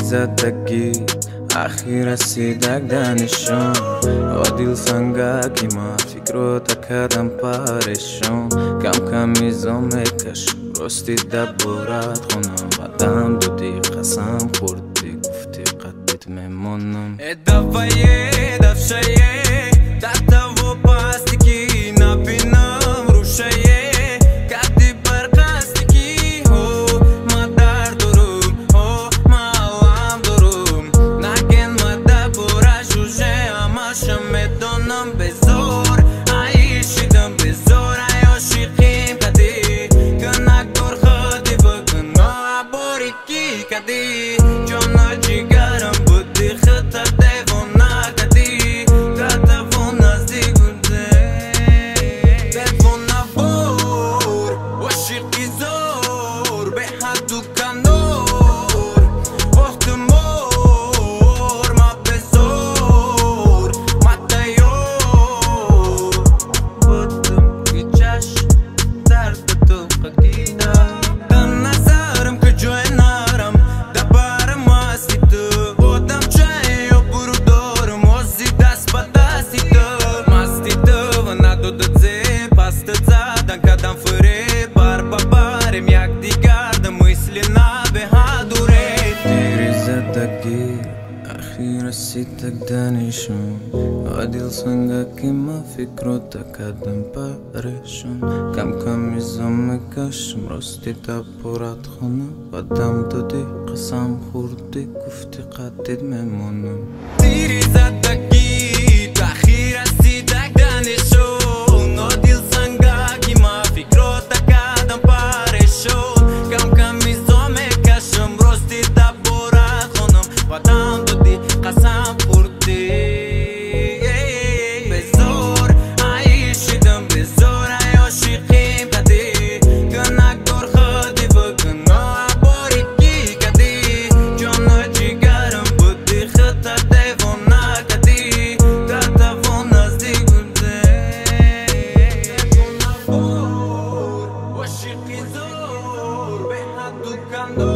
زدگی اخیر رسیدک دانشون عادل سنگاکی ما فکرو تکردم پریشون کم کم میزم میکشم راستی دبورت خونم قدم دادی قسم خوردی گفتی قدیت میمونم دفعه دفشایه دتا و پاستیکی نبینم روشایه کدی برقاستیکی هو ما در دروم هو ما علم دروم نگن ما دبورا جوجه هماشم میدونم بزور عیشیدم بزور عیاشیقیم کدی کنک دور خودی بکن عبوری کی کدی جانا جیگرم بودی خطا دیونا کدی تتفون نزدیک بوده تلفون نبور و شیقی زور به حد و کنور وقت مور ما بزور ما دیور بودم که چشم درد تو قدیدم دم نظرم که جای نرم دبارم هستی تو بودم چای و برو دارم وزی دست با دستی تو مستی تو و ندادت زی پست زدن کدم فری بار با بارم یک دیگردم مثل نبه هدوره دیری زدگی اخیر رسیدک دانشون عادل سنگاکی ما فکرو تکردم پریشون کم کم میزم میکشم راستی دبورت خونم قدم دادی قسم خوردی گفتی قدیت میمونم دیری زدگی اخیر رسیدک دانشون عادل سنگاکی ما فکرو تکردم پریشون کم کم میزم میکشم راستی دبورت خونم قدم دادی قسم خوردی بزور عیشیدم بزور عیاشیقیم کدی کنک دور خودی بکن عبوری کی کدی جانا جیگرم بودی خطا دیونا کدی تتفون نزدیک بوده تلفون نبور و شیقی زور به حد و کندور